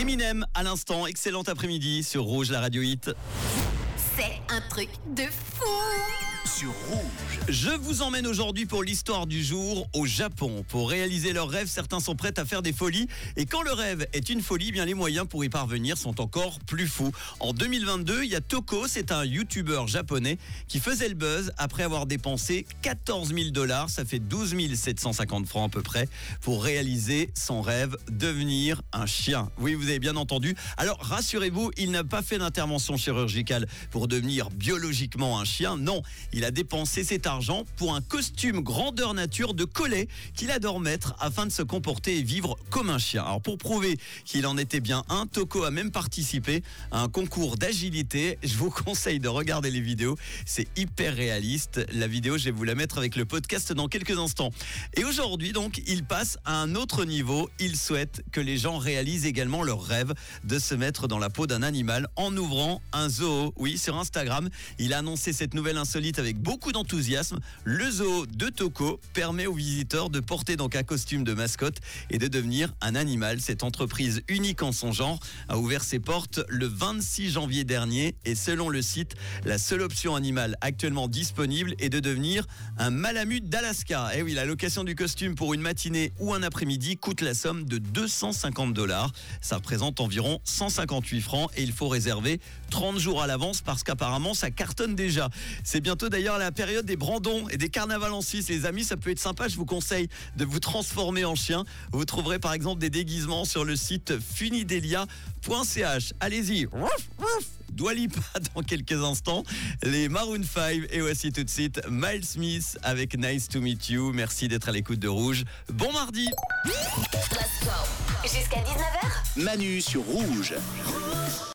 Eminem à l'instant, excellent après-midi sur Rouge, la radio hit. C'est un truc de fou. Sur Rouge. Je vous emmène aujourd'hui pour l'histoire du jour au Japon. Pour réaliser leurs rêves, certains sont prêts à faire des folies. Et quand le rêve est une folie, bien les moyens pour y parvenir sont encore plus fous. En 2022, il y a Toko, c'est un YouTuber japonais qui faisait le buzz après avoir dépensé 14 000 $, ça fait 12 750 francs à peu près, pour réaliser son rêve, devenir un chien. Oui, vous avez bien entendu. Alors rassurez-vous, il n'a pas fait d'intervention chirurgicale pour devenir biologiquement un chien. Non, il a dépensé cet argent pour un costume grandeur nature de collet qu'il adore mettre afin de se comporter et vivre comme un chien. Alors pour prouver qu'il en était bien un, Toko a même participé à un concours d'agilité. Je vous conseille de regarder les vidéos, c'est hyper réaliste. La vidéo, je vais vous la mettre avec le podcast dans quelques instants. Et aujourd'hui donc, il passe à un autre niveau. Il souhaite que les gens réalisent également leur rêve de se mettre dans la peau d'un animal en ouvrant un zoo. Oui, sur Instagram, il a annoncé cette nouvelle insolite avec beaucoup d'enthousiasme. Le zoo de Toko permet aux visiteurs de porter donc un costume de mascotte et de devenir un animal. Cette entreprise unique en son genre a ouvert ses portes le 26 janvier dernier et selon le site, la seule option animale actuellement disponible est de devenir un malamute d'Alaska. Et oui, la location du costume pour une matinée ou un après-midi coûte la somme de 250 $. Ça représente environ 158 francs et il faut réserver 30 jours à l'avance parce qu'apparemment ça cartonne déjà. C'est bientôt d'ailleurs la période des brandons et des carnavals en Suisse. Les amis, ça peut être sympa, je vous conseille de vous transformer en chien. Vous trouverez par exemple des déguisements sur le site funidelia.ch. Allez-y. Dua Lipa dans quelques instants, les Maroon 5 et voici tout de suite Miles Smith avec Nice to Meet You. Merci d'être à l'écoute de Rouge. Bon mardi. Let's go. Jusqu'à 19h. Manu sur Rouge.